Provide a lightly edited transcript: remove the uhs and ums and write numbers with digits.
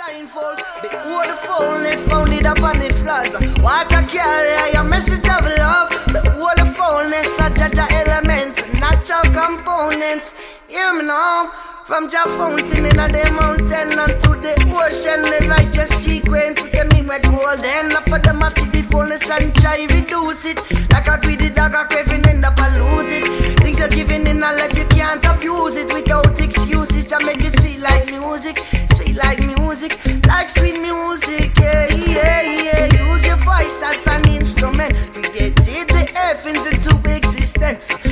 mindful. The whole fullness founded upon the floods. Water carrier, your message of love. The whole fullness of Jaja elements, natural components. Hear me now. From Jah fountain in the mountain and to the ocean, the righteous sequence with them in red golden. Up for them I see the fullness and try reduce it. Like a greedy dog a craving end up and lose it. Things you're giving in a life you can't abuse it without excuses. To make it sweet like music, sweet like music, like sweet music. Yeah, yeah, yeah. Use your voice as an instrument. We get it, the heavens into existence.